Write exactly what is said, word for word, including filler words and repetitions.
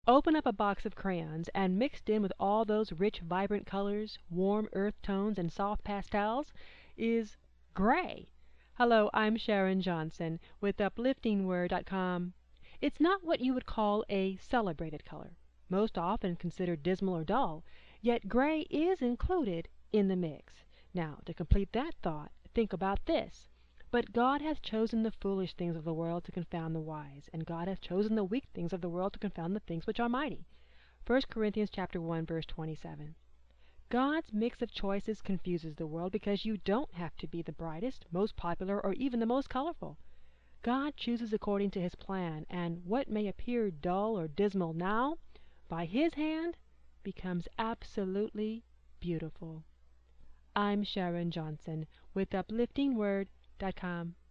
Open up a box of crayons, and mixed in with all those rich, vibrant colors, warm earth tones, and soft pastels, is gray. Hello, I'm Sharon Johnson with uplifting word dot com. It's not what you would call a celebrated color, most often considered dismal or dull, yet gray is included in the mix. Now, to complete that thought, think about this. But God hath chosen the foolish things of the world to confound the wise, and God hath chosen the weak things of the world to confound the things which are mighty. First Corinthians chapter one, verse twenty-seven. God's mix of choices confuses the world because you don't have to be the brightest, most popular, or even the most colorful. God chooses according to his plan, and what may appear dull or dismal now, by his hand, becomes absolutely beautiful. I'm Sharon Johnson with uplifting word dot com.